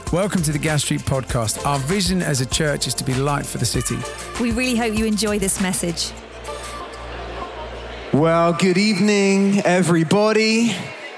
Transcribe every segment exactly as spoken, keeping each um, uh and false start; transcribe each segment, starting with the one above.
Welcome to the Gas Street Podcast. Our vision as a church is to be light for the city. We really hope you enjoy this message. Well, good evening, everybody.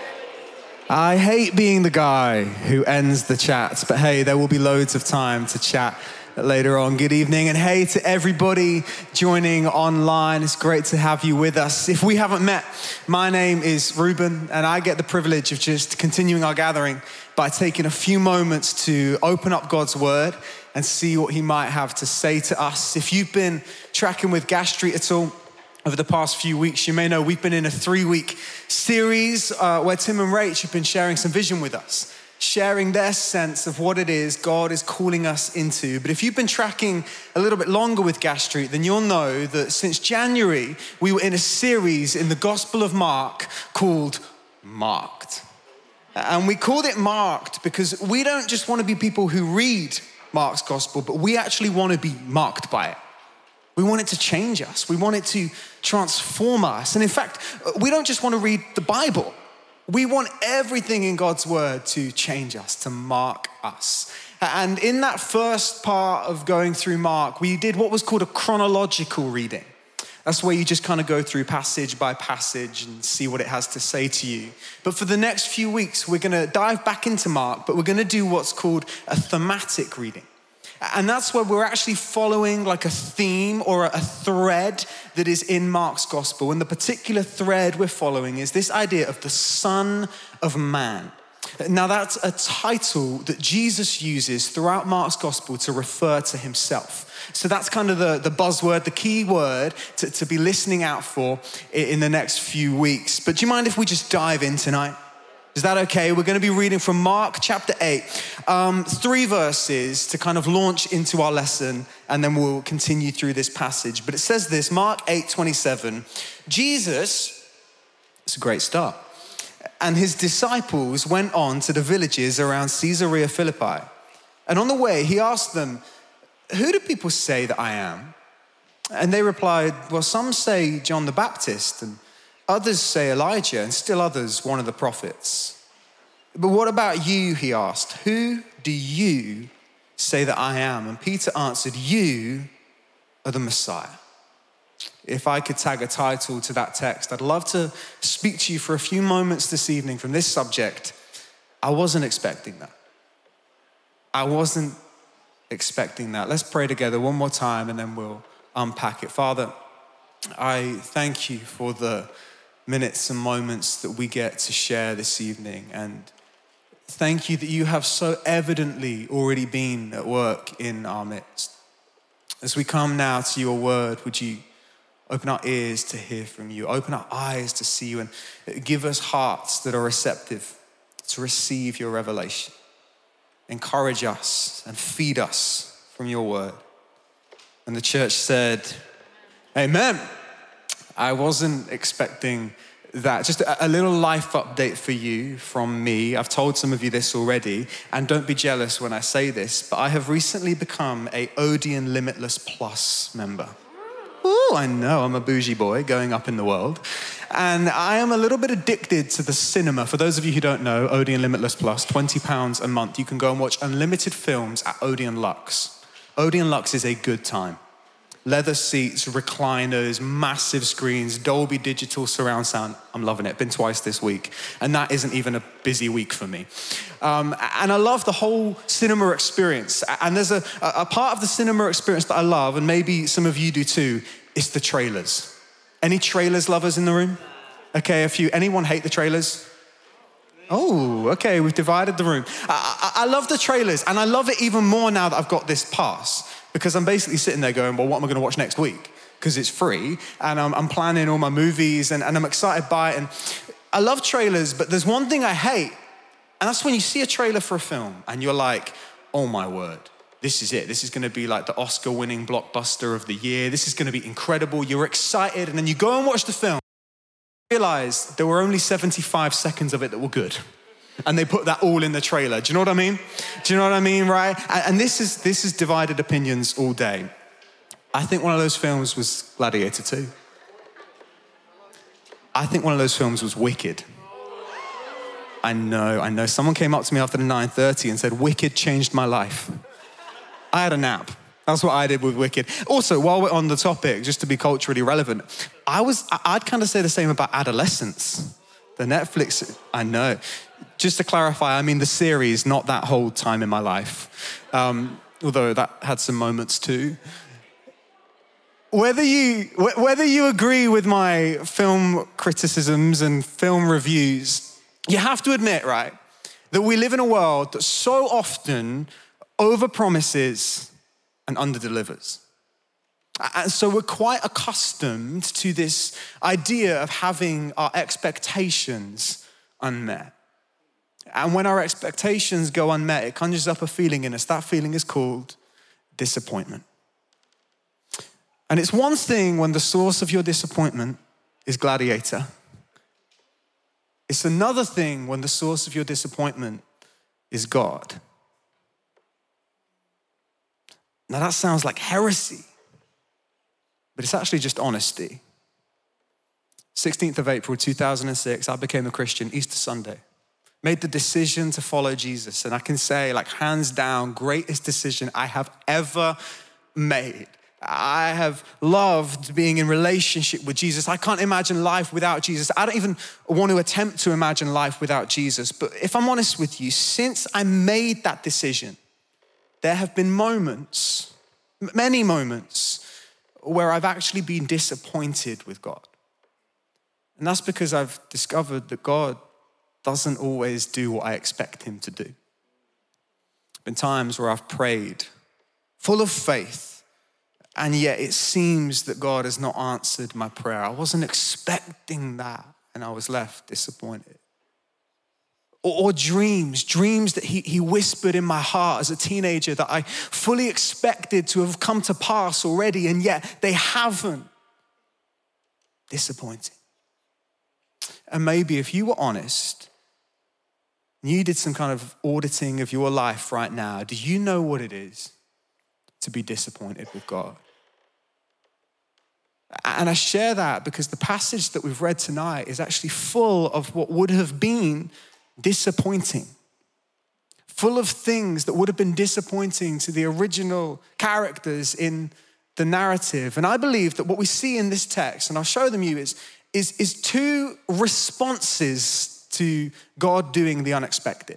I hate being the guy who ends the chats, but hey, there will be loads of time to chat later on. Good evening, and hey to everybody joining online. It's great to have you with us. If we haven't met, my name is Ruben, and I get the privilege of just continuing our gathering by taking a few moments to open up God's word and see what he might have to say to us. If you've been tracking with Gas Street at all over the past few weeks, you may know we've been in a three-week series uh, where Tim and Rach have been sharing some vision with us, sharing their sense of what it is God is calling us into. But if you've been tracking a little bit longer with Gas Street, then you'll know that since January, we were in a series in the Gospel of Mark called Marked. And we called it Marked because we don't just want to be people who read Mark's Gospel, but we actually want to be marked by it. We want it to change us. We want it to transform us. And in fact, we don't just want to read the Bible. We want everything in God's word to change us, to mark us. And in that first part of going through Mark, we did what was called a chronological reading. That's where you just kind of go through passage by passage and see what it has to say to you. But for the next few weeks, we're going to dive back into Mark, but we're going to do what's called a thematic reading. And that's where we're actually following like a theme or a thread that is in Mark's gospel. And the particular thread we're following is this idea of the Son of Man. Now that's a title that Jesus uses throughout Mark's gospel to refer to himself. So that's kind of the, the buzzword, the key word to, to be listening out for in the next few weeks. But do you mind if we just dive in tonight? Is that okay? We're going to be reading from Mark chapter eight, um, three verses to kind of launch into our lesson, and then we'll continue through this passage. But it says this, Mark eight twenty-seven, Jesus, it's a great start, and his disciples went on to the villages around Caesarea Philippi. And on the way, he asked them, who do people say that I am? And they replied, well, some say John the Baptist, and others say Elijah, and still others, one of the prophets. But what about you, he asked. Who do you say that I am? And Peter answered, you are the Messiah. If I could tag a title to that text, I'd love to speak to you for a few moments this evening from this subject. I wasn't expecting that. I wasn't expecting that. Let's pray together one more time and then we'll unpack it. Father, I thank you for the minutes and moments that we get to share this evening. And thank you that you have so evidently already been at work in our midst. As we come now to your word, would you open our ears to hear from you, open our eyes to see you, and give us hearts that are receptive to receive your revelation. Encourage us and feed us from your word. And the church said, amen. I wasn't expecting that. Just a, a little life update for you from me. I've told some of you this already, and don't be jealous when I say this, but I have recently become a Odeon Limitless Plus member. Oh, I know, I'm a bougie boy going up in the world. And I am a little bit addicted to the cinema. For those of you who don't know, Odeon Limitless Plus, twenty pounds a month. You can go and watch unlimited films at Odeon Lux. Odeon Lux is a good time. Leather seats, recliners, massive screens, Dolby Digital surround sound. I'm loving it. Been twice this week. And that isn't even a busy week for me. Um, and I love the whole cinema experience. And there's a, a part of the cinema experience that I love, and maybe some of you do too, is the trailers. Any trailers lovers in the room? Okay, a few. Anyone hate the trailers? Oh, okay, we've divided the room. I, I, I love the trailers, and I love it even more now that I've got this pass. Because I'm basically sitting there going, well, what am I going to watch next week? Because it's free, and I'm, I'm planning all my movies, and, and I'm excited by it. And I love trailers, but there's one thing I hate, and that's when you see a trailer for a film, and you're like, oh my word, this is it. This is going to be like the Oscar-winning blockbuster of the year. This is going to be incredible. You're excited, and then you go and watch the film, and realize there were only seventy-five seconds of it that were good. And they put that all in the trailer. Do you know what I mean? Do you know what I mean, right? And, and this is this is divided opinions all day. I think one of those films was Gladiator two. I think one of those films was Wicked. I know, I know. Someone came up to me after the nine thirty and said, Wicked changed my life. I had a nap. That's what I did with Wicked. Also, while we're on the topic, just to be culturally relevant, I was, I'd kind of say the same about Adolescence. The Netflix, I know. Just to clarify, I mean the series, not that whole time in my life. Um, although that had some moments too. Whether you, whether you agree with my film criticisms and film reviews, you have to admit, right, that we live in a world that so often overpromises and underdelivers. And so we're quite accustomed to this idea of having our expectations unmet. And when our expectations go unmet, it conjures up a feeling in us. That feeling is called disappointment. And it's one thing when the source of your disappointment is Gladiator. It's another thing when the source of your disappointment is God. Now that sounds like heresy, but it's actually just honesty. sixteenth of April, two thousand six, I became a Christian, Easter Sunday. Made the decision to follow Jesus. And I can say, like, hands down, greatest decision I have ever made. I have loved being in relationship with Jesus. I can't imagine life without Jesus. I don't even want to attempt to imagine life without Jesus. But if I'm honest with you, since I made that decision, there have been moments, many moments, where I've actually been disappointed with God. And that's because I've discovered that God doesn't always do what I expect him to do. There have been times where I've prayed, full of faith, and yet it seems that God has not answered my prayer. I wasn't expecting that, and I was left disappointed. Or, or dreams, dreams that he, he whispered in my heart as a teenager that I fully expected to have come to pass already, and yet they haven't. Disappointing. And maybe if you were honest, you did some kind of auditing of your life right now, do you know what it is to be disappointed with God? And I share that because the passage that we've read tonight is actually full of what would have been disappointing, full of things that would have been disappointing to the original characters in the narrative. And I believe that what we see in this text, and I'll show them you, is, is, is two responses to God doing the unexpected.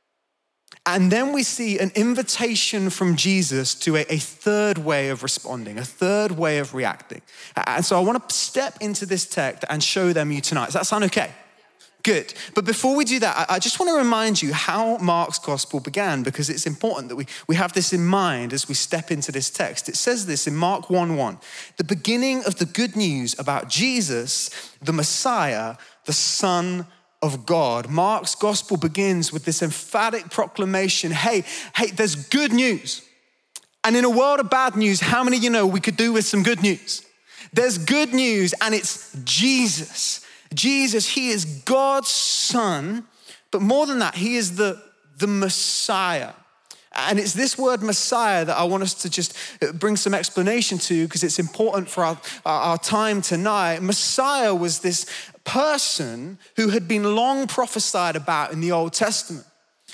And then we see an invitation from Jesus to a, a third way of responding, a third way of reacting. And so I want to step into this text and show them you tonight. Does that sound okay? Good. But before we do that, I just want to remind you how Mark's gospel began, because it's important that we, we have this in mind as we step into this text. It says this in Mark one one, the beginning of the good news about Jesus, the Messiah, the Son of God. Mark's gospel begins with this emphatic proclamation, hey, hey, there's good news. And in a world of bad news, how many of you know we could do with some good news? There's good news, and it's Jesus. Jesus, he is God's son, but more than that, he is the, the Messiah. And it's this word Messiah that I want us to just bring some explanation to, because it's important for our, our time tonight. Messiah was this person who had been long prophesied about in the Old Testament.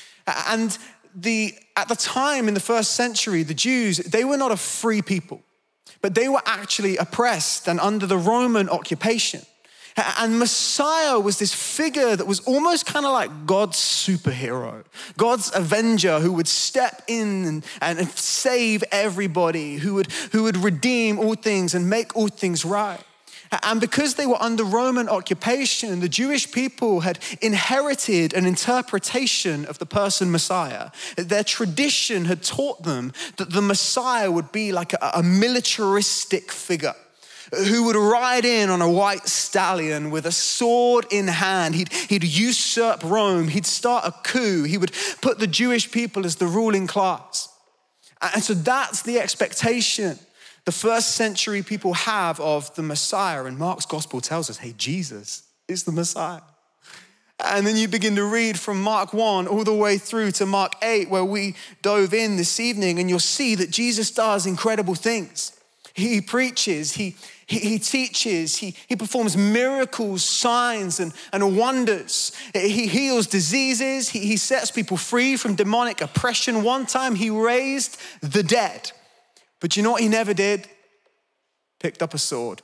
And the at the time in the first century, the Jews, they were not a free people, but they were actually oppressed and under the Roman occupation. And Messiah was this figure that was almost kind of like God's superhero, God's avenger who would step in and, and save everybody, who would, who would redeem all things and make all things right. And because they were under Roman occupation, the Jewish people had inherited an interpretation of the person Messiah. Their tradition had taught them that the Messiah would be like a, a militaristic figure who would ride in on a white stallion with a sword in hand. He'd, he'd usurp Rome. He'd start a coup. He would put the Jewish people as the ruling class. And so that's the expectation the first century people have of the Messiah. And Mark's gospel tells us, hey, Jesus is the Messiah. And then you begin to read from Mark one all the way through to Mark eight, where we dove in this evening, and you'll see that Jesus does incredible things. He preaches, he, he, he teaches, he, he performs miracles, signs, and, and wonders. He heals diseases, he, he sets people free from demonic oppression. One time he raised the dead. But you know what he never did? Picked up a sword.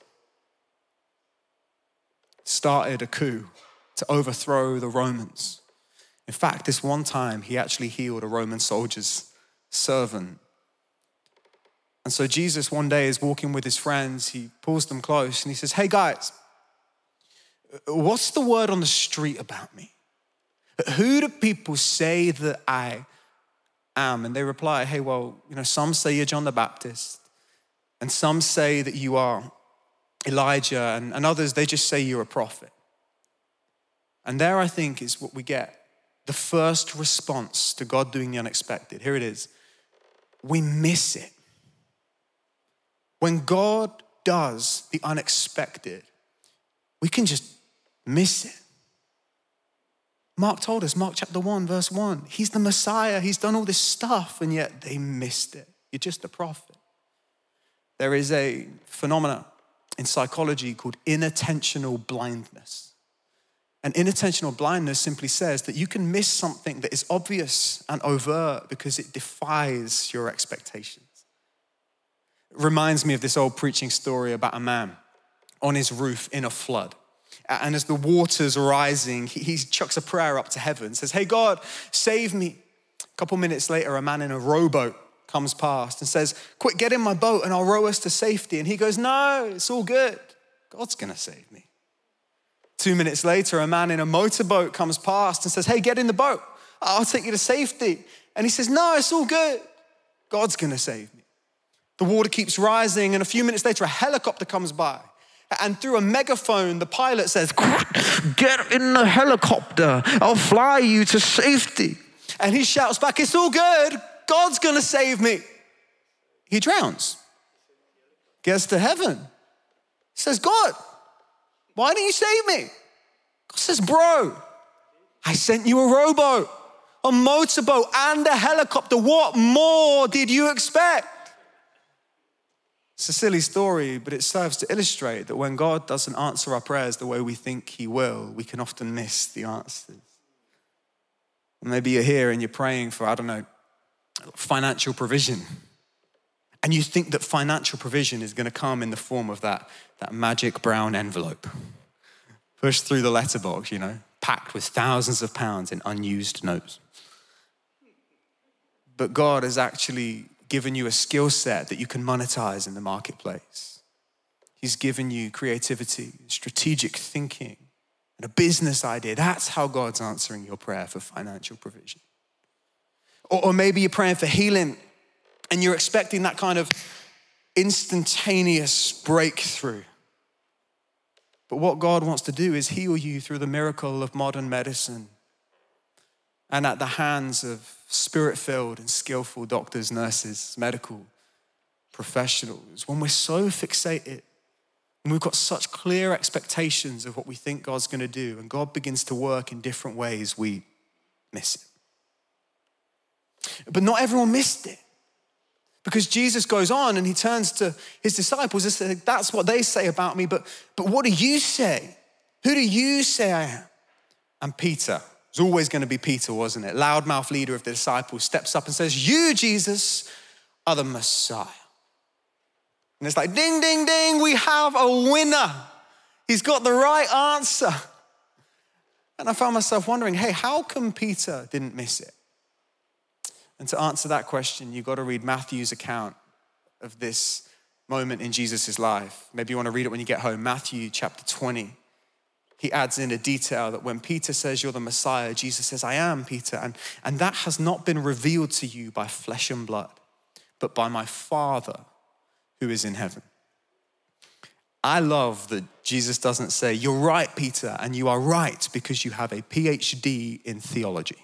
Started a coup to overthrow the Romans. In fact, this one time he actually healed a Roman soldier's servant. And so Jesus one day is walking with his friends. He pulls them close and he says, hey guys, what's the word on the street about me? Who do people say that I am? And they reply, hey, well, you know, some say you're John the Baptist, and some say that you are Elijah, and, and others, they just say you're a prophet. And there, I think, is what we get. The first response to God doing the unexpected. Here it is. We miss it. When God does the unexpected, we can just miss it. Mark told us, Mark chapter one, verse one, he's the Messiah, he's done all this stuff, and yet they missed it. You're just a prophet. There is a phenomenon in psychology called inattentional blindness. And inattentional blindness simply says that you can miss something that is obvious and overt because it defies your expectations. It reminds me of this old preaching story about a man on his roof in a flood. And as the water's rising, he, he chucks a prayer up to heaven, says, hey God, save me. A couple minutes later, a man in a rowboat comes past and says, quick, get in my boat and I'll row us to safety. And he goes, no, it's all good. God's gonna save me. Two minutes later, a man in a motorboat comes past and says, hey, get in the boat. I'll take you to safety. And he says, no, it's all good. God's gonna save me. The water keeps rising, and a few minutes later, a helicopter comes by. And through a megaphone, the pilot says, get in the helicopter. I'll fly you to safety. And he shouts back, it's all good. God's gonna save me. He drowns. Gets to heaven. Says, God, why didn't you save me? God says, bro, I sent you a rowboat, a motorboat, and a helicopter. What more did you expect? It's a silly story, but it serves to illustrate that when God doesn't answer our prayers the way we think he will, we can often miss the answers. Maybe you're here and you're praying for, I don't know, financial provision. And you think that financial provision is gonna come in the form of that, that magic brown envelope. Pushed through the letterbox, you know, packed with thousands of pounds in unused notes. But God has actually given you a skill set that you can monetize in the marketplace. He's given you creativity, strategic thinking, and a business idea. That's how God's answering your prayer for financial provision. Or, or maybe you're praying for healing and you're expecting that kind of instantaneous breakthrough. But what God wants to do is heal you through the miracle of modern medicine and at the hands of spirit-filled and skillful doctors, nurses, medical professionals. When we're so fixated and we've got such clear expectations of what we think God's gonna do, and God begins to work in different ways, we miss it. But not everyone missed it, because Jesus goes on and he turns to his disciples and says, that's what they say about me, but, but what do you say? Who do you say I am? And Peter, it was always gonna be Peter, wasn't it? Loudmouth leader of the disciples, steps up and says, you, Jesus, are the Messiah. And it's like, ding, ding, ding, we have a winner. He's got the right answer. And I found myself wondering, hey, how come Peter didn't miss it? And to answer that question, you've got to read Matthew's account of this moment in Jesus' life. Maybe you want to read it when you get home. Matthew chapter twenty. He adds in a detail that when Peter says you're the Messiah, Jesus says, I am, Peter. And, and that has not been revealed to you by flesh and blood, but by my Father who is in heaven. I love that Jesus doesn't say, you're right, Peter, and you are right because you have a P H D in theology.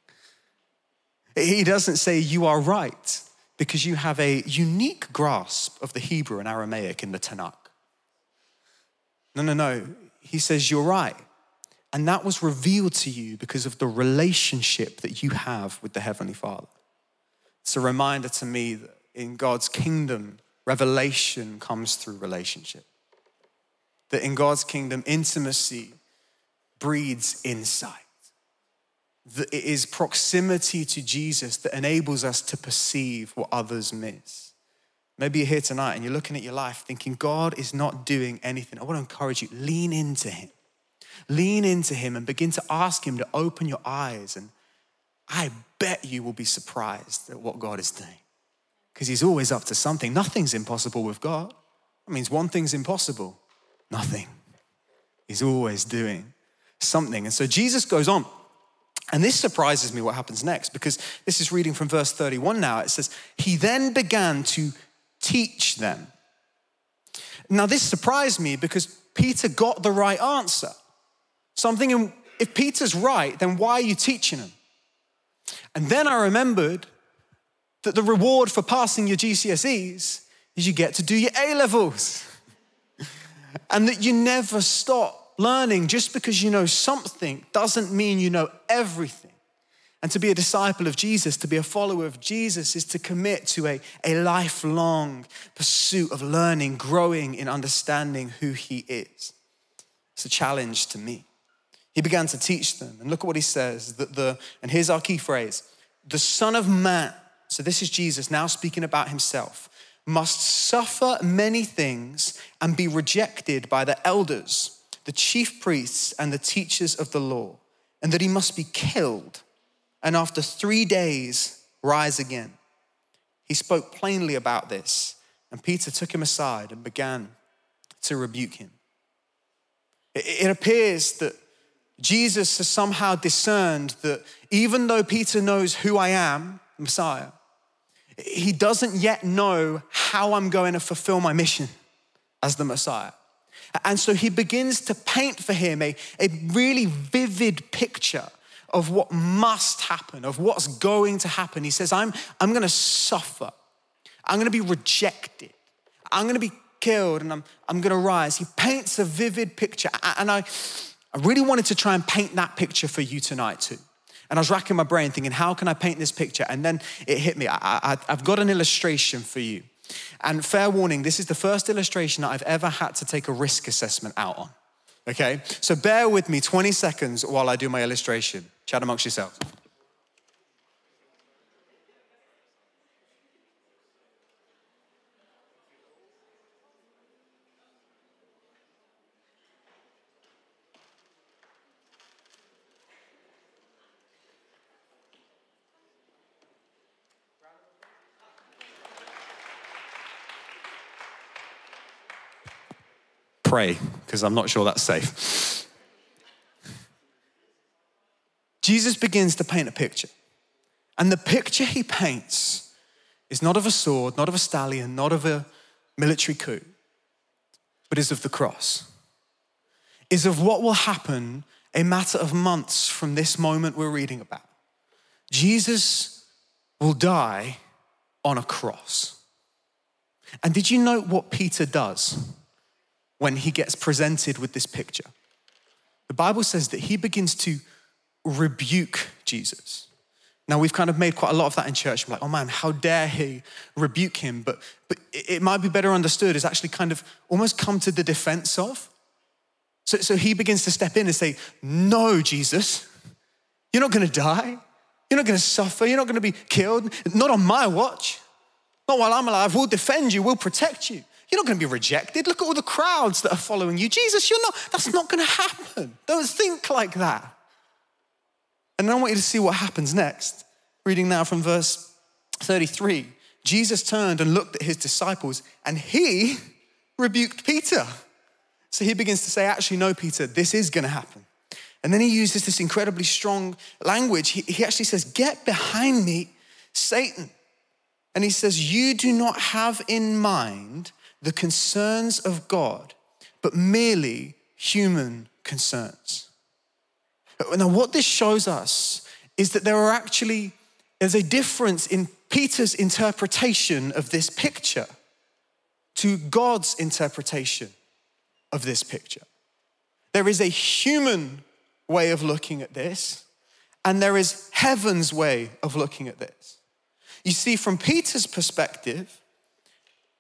He doesn't say you are right because you have a unique grasp of the Hebrew and Aramaic in the Tanakh. No, no, no. He says you're right. And that was revealed to you because of the relationship that you have with the Heavenly Father. It's a reminder to me that in God's kingdom, revelation comes through relationship. That in God's kingdom, intimacy breeds insight. That it is proximity to Jesus that enables us to perceive what others miss. Maybe you're here tonight and you're looking at your life thinking, God is not doing anything. I want to encourage you, lean into him. Lean into him and begin to ask him to open your eyes. And I bet you will be surprised at what God is doing. Because he's always up to something. Nothing's impossible with God. That means one thing's impossible. Nothing. He's always doing something. And so Jesus goes on. And this surprises me what happens next, because this is reading from verse thirty-one now. It says, he then began to teach them. Now this surprised me because Peter got the right answer. So I'm thinking, if Peter's right, then why are you teaching him? And then I remembered that the reward for passing your G C S Es is you get to do your A-levels. And that you never stop learning. Just because you know something doesn't mean you know everything. And to be a disciple of Jesus, to be a follower of Jesus, is to commit to a, a lifelong pursuit of learning, growing in understanding who he is. It's a challenge to me. He began to teach them. And look at what he says. That the, and here's our key phrase. The Son of Man, so this is Jesus now speaking about himself, must suffer many things and be rejected by the elders, the chief priests, and the teachers of the law, and that he must be killed and after three days rise again. He spoke plainly about this, and Peter took him aside and began to rebuke him. It appears that Jesus has somehow discerned that even though Peter knows who I am, Messiah, he doesn't yet know how I'm going to fulfill my mission as the Messiah. And so he begins to paint for him a, a really vivid picture of what must happen, of what's going to happen. He says, I'm, I'm going to suffer. I'm going to be rejected. I'm going to be killed, and I'm, I'm going to rise. He paints a vivid picture. And I, I really wanted to try and paint that picture for you tonight too. And I was racking my brain thinking, how can I paint this picture? And then it hit me. I, I, I've got an illustration for you. And fair warning, this is the first illustration that I've ever had to take a risk assessment out on. Okay? So bear with me twenty seconds while I do my illustration. Chat amongst yourselves. Pray, because I'm not sure that's safe. Jesus begins to paint a picture. And the picture he paints is not of a sword, not of a stallion, not of a military coup, but is of the cross. Is of what will happen a matter of months from this moment we're reading about. Jesus will die on a cross. And did you note what Peter does when he gets presented with this picture? The Bible says that he begins to rebuke Jesus. Now, we've kind of made quite a lot of that in church. We're like, oh man, how dare he rebuke him? But, but it might be better understood as actually kind of almost come to the defense of. So, so he begins to step in and say, no, Jesus, you're not gonna die. You're not gonna suffer. You're not gonna be killed. Not on my watch. Not while I'm alive. We'll defend you. We'll protect you. You're not going to be rejected. Look at all the crowds that are following you. Jesus, you're not, that's not going to happen. Don't think like that. And I want you to see what happens next. Reading now from verse thirty-three. Jesus turned and looked at his disciples and he rebuked Peter. So he begins to say, actually, no, Peter, this is going to happen. And then he uses this incredibly strong language. He, he actually says, get behind me, Satan. And he says, you do not have in mind the concerns of God, but merely human concerns. Now, what this shows us is that there are actually, there's a difference in Peter's interpretation of this picture to God's interpretation of this picture. There is a human way of looking at this, and there is heaven's way of looking at this. You see, from Peter's perspective,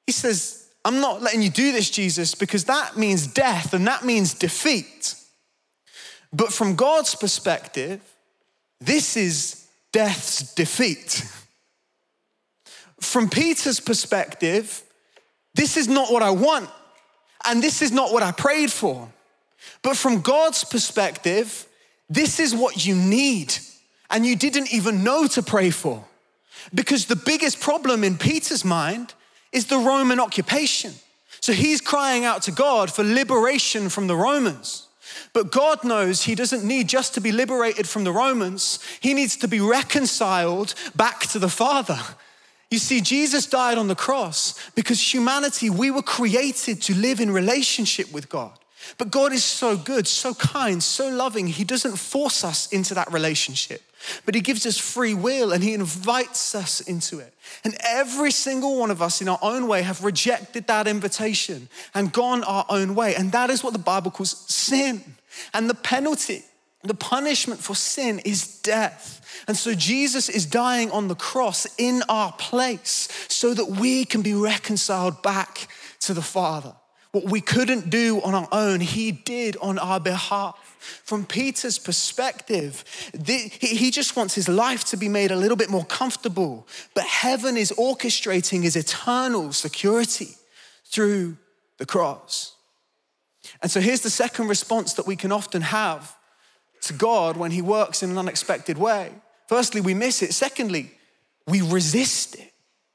He says, I'm not letting you do this, Jesus, because that means death and that means defeat. But from God's perspective, this is death's defeat. From Peter's perspective, this is not what I want, and this is not what I prayed for. But from God's perspective, this is what you need, and you didn't even know to pray for. Because the biggest problem in Peter's mind is the Roman occupation. So he's crying out to God for liberation from the Romans. But God knows he doesn't need just to be liberated from the Romans. He needs to be reconciled back to the Father. You see, Jesus died on the cross because humanity, we were created to live in relationship with God. But God is so good, so kind, so loving. He doesn't force us into that relationship, but he gives us free will and he invites us into it. And every single one of us in our own way have rejected that invitation and gone our own way. And that is what the Bible calls sin. And the penalty, the punishment for sin is death. And so Jesus is dying on the cross in our place so that we can be reconciled back to the Father. What we couldn't do on our own, he did on our behalf. From Peter's perspective, he just wants his life to be made a little bit more comfortable, but heaven is orchestrating his eternal security through the cross. And so here's the second response that we can often have to God when he works in an unexpected way. Firstly, we miss it. Secondly, we resist it.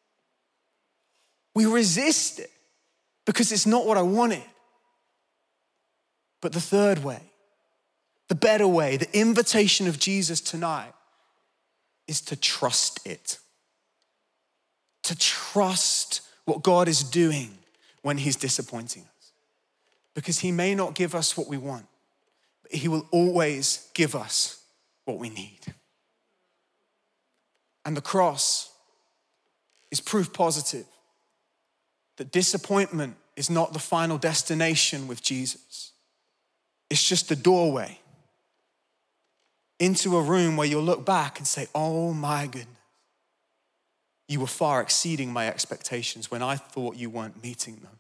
We resist it because it's not what I wanted. But the third way, the better way, the invitation of Jesus tonight is to trust it. To trust what God is doing when he's disappointing us. Because he may not give us what we want, but he will always give us what we need. And the cross is proof positive that disappointment is not the final destination with Jesus. It's just the doorway into a room where you'll look back and say, oh my goodness, you were far exceeding my expectations when I thought you weren't meeting them.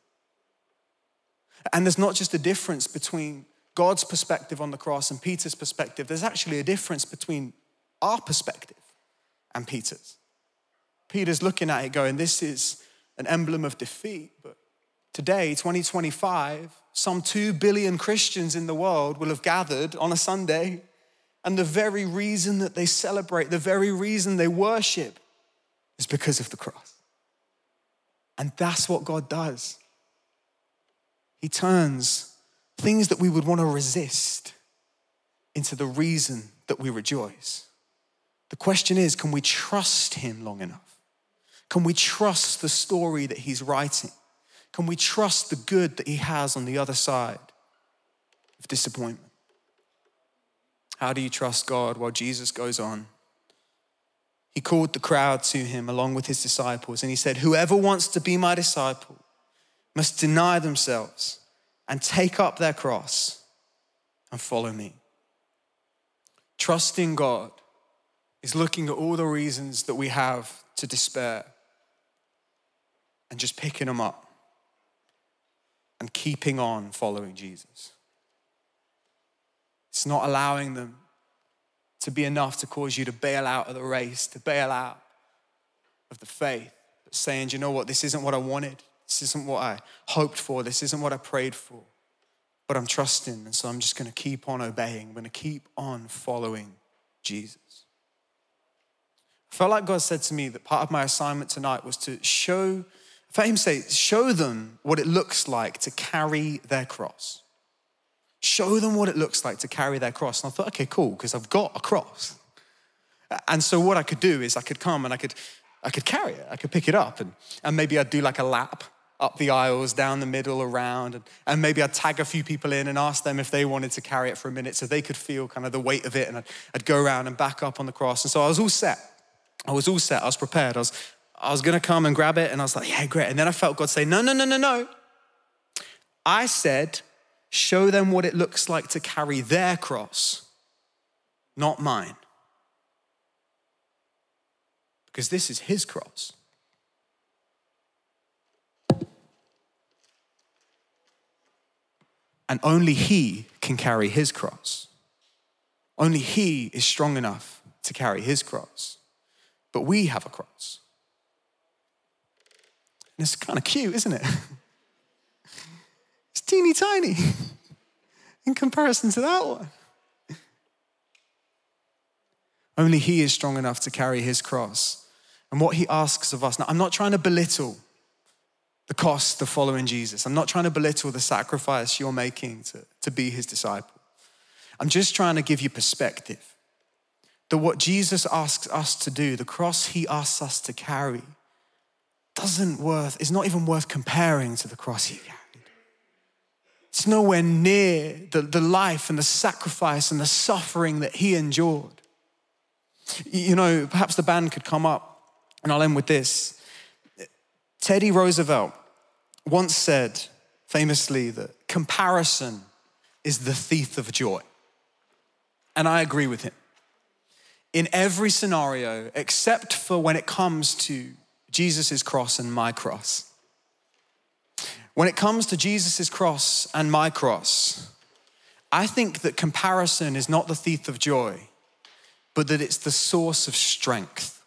And there's not just a difference between God's perspective on the cross and Peter's perspective. There's actually a difference between our perspective and Peter's. Peter's looking at it going, this is an emblem of defeat. But today, twenty twenty-five, some two billion Christians in the world will have gathered on a Sunday. And the very reason that they celebrate, the very reason they worship is because of the cross. And that's what God does. He turns things that we would want to resist into the reason that we rejoice. The question is, can we trust him long enough? Can we trust the story that he's writing? Can we trust the good that he has on the other side of disappointment? How do you trust God? Well, Jesus goes on. He called the crowd to him along with his disciples, and he said, whoever wants to be my disciple must deny themselves and take up their cross and follow me. Trusting God is looking at all the reasons that we have to despair and just picking them up and keeping on following Jesus. It's not allowing them to be enough to cause you to bail out of the race, to bail out of the faith, but saying, you know what, this isn't what I wanted. This isn't what I hoped for. This isn't what I prayed for, but I'm trusting. And so I'm just going to keep on obeying. I'm going to keep on following Jesus. I felt like God said to me that part of my assignment tonight was to show, I felt him say, show them what it looks like to carry their cross. Show them what it looks like to carry their cross. And I thought, okay, cool, because I've got a cross. And so what I could do is I could come and I could I could carry it. I could pick it up and, and maybe I'd do like a lap up the aisles, down the middle, around. And, and maybe I'd tag a few people in and ask them if they wanted to carry it for a minute so they could feel kind of the weight of it. And I'd, I'd go around and back up on the cross. And so I was all set. I was all set. I was prepared. I was, I was going to come and grab it. And I was like, yeah, great. And then I felt God say, no, no, no, no, no. I said, show them what it looks like to carry their cross, not mine. Because this is his cross. And only he can carry his cross. Only he is strong enough to carry his cross. But we have a cross. And it's kind of cute, isn't it? It's teeny tiny in comparison to that one. Only he is strong enough to carry his cross. And what he asks of us, now I'm not trying to belittle the cost of following Jesus. I'm not trying to belittle the sacrifice you're making to, to be his disciple. I'm just trying to give you perspective that what Jesus asks us to do, the cross he asks us to carry, doesn't worth, is not even worth comparing to the cross he carried. It's nowhere near the, the life and the sacrifice and the suffering that he endured. You know, perhaps the band could come up, and I'll end with this. Teddy Roosevelt once said famously that comparison is the thief of joy. And I agree with him. In every scenario, except for when it comes to Jesus' cross and my cross. When it comes to Jesus' cross and my cross, I think that comparison is not the thief of joy, but that it's the source of strength.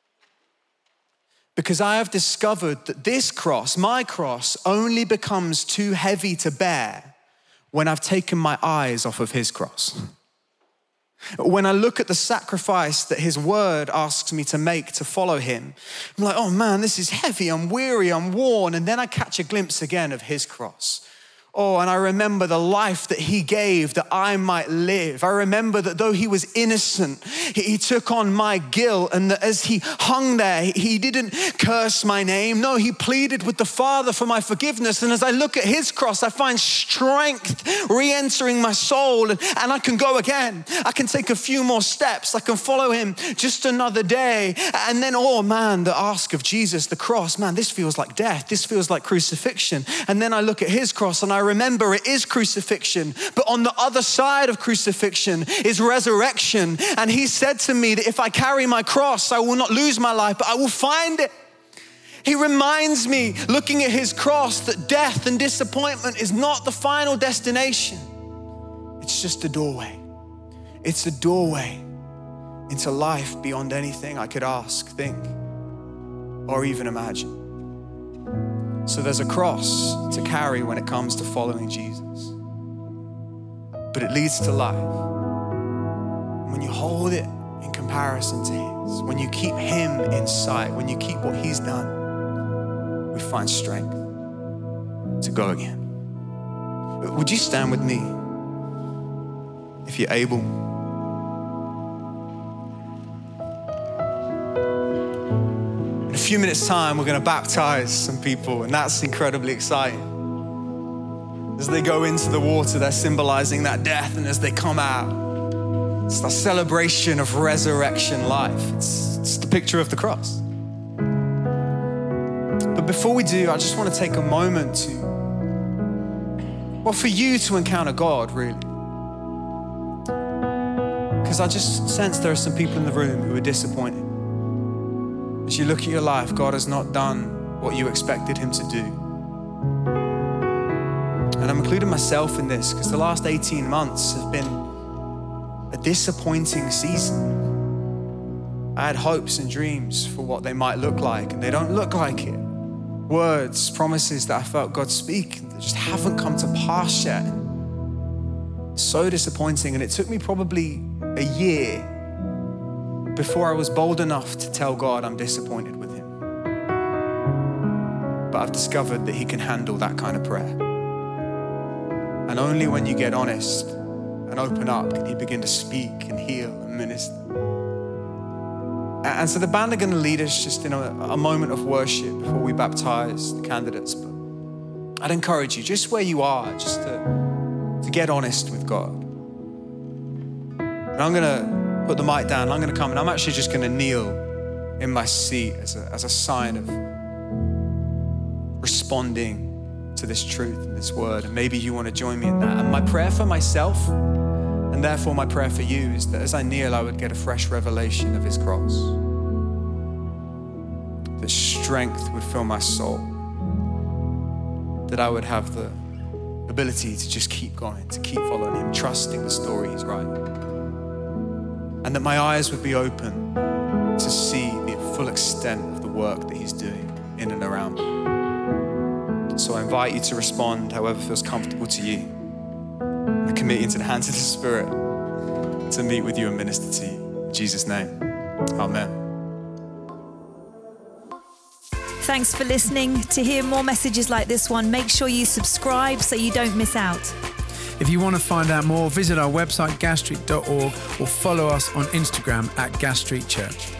Because I have discovered that this cross, my cross, only becomes too heavy to bear when I've taken my eyes off of his cross. When I look at the sacrifice that his word asks me to make to follow him, I'm like, oh man, this is heavy, I'm weary, I'm worn. And then I catch a glimpse again of his cross. Oh, and I remember the life that he gave that I might live. I remember that though he was innocent, he took on my guilt, and that as he hung there, he didn't curse my name. No, he pleaded with the Father for my forgiveness. And as I look at his cross, I find strength re-entering my soul, and I can go again. I can take a few more steps. I can follow him just another day. And then, oh man, the ask of Jesus, the cross, man, this feels like death. This feels like crucifixion. And then I look at his cross and I remember it is crucifixion, but on the other side of crucifixion is resurrection. And he said to me that if I carry my cross, I will not lose my life, but I will find it. He reminds me, looking at his cross, that death and disappointment is not the final destination. It's just a doorway. It's a doorway into life beyond anything I could ask, think, or even imagine. So there's a cross to carry when it comes to following Jesus. But it leads to life. When you hold it in comparison to his, when you keep him in sight, when you keep what he's done, we find strength to go again. Would you stand with me if you're able? A few minutes time, we're going to baptize some people, and that's incredibly exciting. As they go into the water, they're symbolizing that death, and as they come out, it's the celebration of resurrection life. It's, it's the picture of the cross. But before we do, I just want to take a moment to, well, for you to encounter God, really. Because I just sense there are some people in the room who are disappointed. As you look at your life, God has not done what you expected him to do. And I'm including myself in this because the last eighteen months have been a disappointing season. I had hopes and dreams for what they might look like, and they don't look like it. Words, promises that I felt God speak that just haven't come to pass yet. So disappointing, and it took me probably a year before I was bold enough to tell God I'm disappointed with him. But I've discovered that he can handle that kind of prayer. And only when you get honest and open up can he begin to speak and heal and minister. And so the band are going to lead us just in a, a moment of worship before we baptize the candidates. But I'd encourage you, just where you are, just to, to get honest with God. And I'm going to put the mic down. I'm going to come and I'm actually just going to kneel in my seat as a, as a sign of responding to this truth and this word. And maybe you want to join me in that. And my prayer for myself, and therefore my prayer for you, is that as I kneel, I would get a fresh revelation of his cross. That strength would fill my soul. That I would have the ability to just keep going, to keep following him, trusting the story he's writing. And that my eyes would be open to see the full extent of the work that he's doing in and around me. So I invite you to respond however feels comfortable to you. I commit you into the hands of the Spirit to meet with you and minister to you. In Jesus' name, amen. Thanks for listening. To hear more messages like this one, make sure you subscribe so you don't miss out. If you want to find out more, visit our website, gas street dot org, or follow us on Instagram at Gas Street Church.